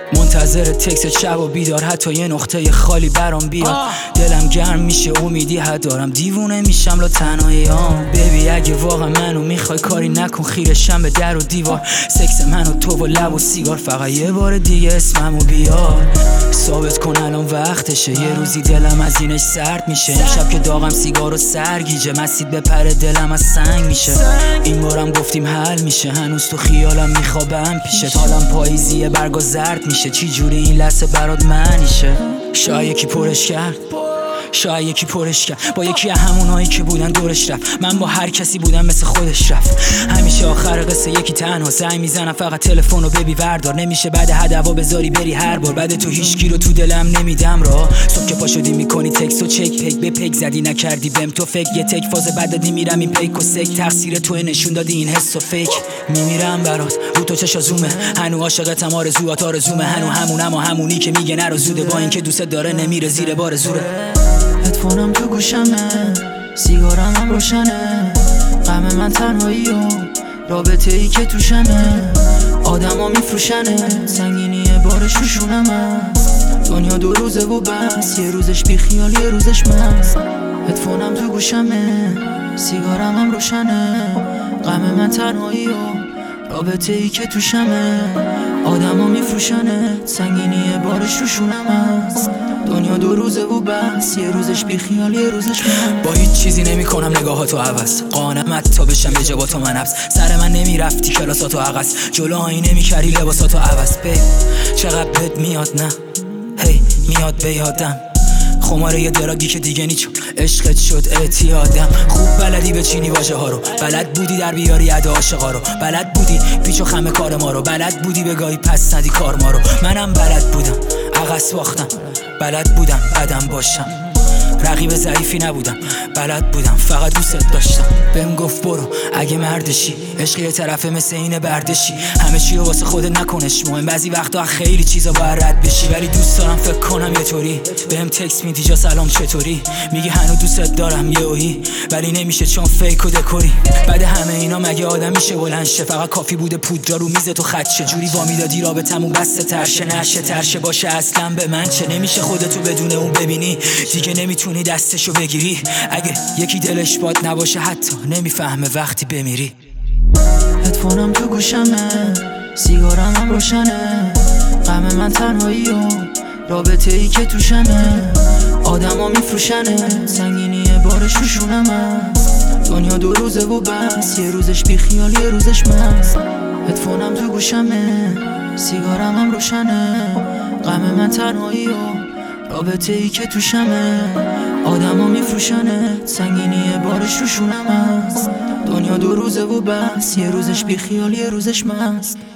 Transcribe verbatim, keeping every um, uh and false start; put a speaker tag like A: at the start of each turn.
A: منتظر تکست شب و بیدار، حتی یه نقطه خالی برام بیاد. دلم گرم میشه، امیدی حد دارم، دیوونه میشم لا تنهایی آم. ببی اگه واقعا منو میخوای کاری نکن، خیرشم به در و دیوار. سکس من و تو و لب و سیگار، فقط یه بار دیگه اسممو بیار. ثابت کن الان وقتشه، یه روزی دلم از اینش سرد میشه. امشب که داغم سیگار و سرگیجه، مسید بپره دلم از سنگ میشه. این بارم گفتیم حل میشه، هنوز تو خیالم میخوابم پیشت. حالم پاییزیه، برگا زرد میشه، چی جوری این لحظه برات معنیشه؟ شاید یکی پرش کرد، شاید یکی پرش کرد با یکی از همونایی که بودن دورش رفت. من با هر کسی بودم مثل خودش رفت. همیشه آخر قصه یکی تنها، زنگ میزنم فقط تلفن رو ببی وردار. نمیشه بعد هدوا بذاری بری هر بار، بعد تو هیچکی رو تو دلم نمیدم را. صبح که پا شدی میکنی تکست و چک پک به پک زدی، نکردی بهم تو فکر. یه تک فاز بعد دادی میرم این پیک و سک، تقصیر تو نشون دادی این حس و فیک. میمیرم برات رو تو چشا زومه، هنو عاشقتم آرزوات آرزومه. هنو همونم و همونی که میگه نرو زوده، با اینکه دوست داره نمیره زیر بار زوره.
B: هدفونم تو گوشمه، سیگارم هم روشنه. غم من تنهایی و رابطه ای که توشمه. آدم ها میفروشنه، سنگینی بارش روشونمه. دنیا دو روزه و بس، یه روزش بی خیال یه روزش مست. هدفونم تو گوشمه، سیگارم هم روشنه. غم من تنهایی و رابطه ای که توشمه. آدم ها میفروشنه، سنگینی بارش روشونمه. دنیا دو روزه و بس، یه روزش بی خیال یه روزش من.
A: با هیچ چیزی نمی کنم نگاهاتو عوض، قانم تا بشم به جواتو من حبس. سر من نمی رفتی کلاساتو عقص، جلو آینه نمی کردی لباساتو عوض. بی چقدر بد میاد نه هی میاد به یادم، خماره یه دراگی که دیگه نیچون عشقت شد اعتیادم. خوب بلدی به چینی واژه ها رو، بلد بودی در بیاری ادا عاشقا رو. بلد بودی پیچ و خم کار ما رو، بلد بودی بگاهی پس ندی کار ما رو. منم بلد بودم عقص باختم، بلد بودم بعدم باشم. رقیب ضعیفی نبودم، بلد بودم فقط دوست داشتم. بهم گفت برو اگه مردشی، عشق یه طرفه مثل اینه بردشی. همه چی رو واسه خودت نکنش مهم، بعضی وقتا خیلی چیزا باید رد بشی. ولی دوست دارم فکر کنم یه طوری، بهم تکست میدی جا سلام چطوری. میگی هنو دوست دارم یهویی، ولی نمیشه چون فیک و دکوری. بعد همه اینا مگه آدم میشه بلند شه؟ فقط کافی بوده پودرا رو میز تو خط شه. جوری وا میدادی رابطمون بسته ترشه، نشه ترشه باشه اصلا به من چه. نمیشه خودتو بدون اون ببینی، دیگه نمیتونی دستشو بگیری. اگه یکی دلش باد نباشه حتی نمیفهمه وقتی بمیری.
B: هدفونم تو گوشمه، سیگارم هم روشنه. غم من تنهایی و رابطه ای که توشمه. آدم ها میفروشنه، سنگینی بارش روشونمه. دنیا دو روزه و بس، یه روزش بی خیال یه روزش مست. هدفونم تو گوشمه، سیگارم هم روشنه. غم من تنهایی و رابطه ای که توشمه. آدم ها میفروشنه، سنگینی بارش روشونمه. دنیا دو روزه و بس، یه روزش بی خیال یه روزش مست.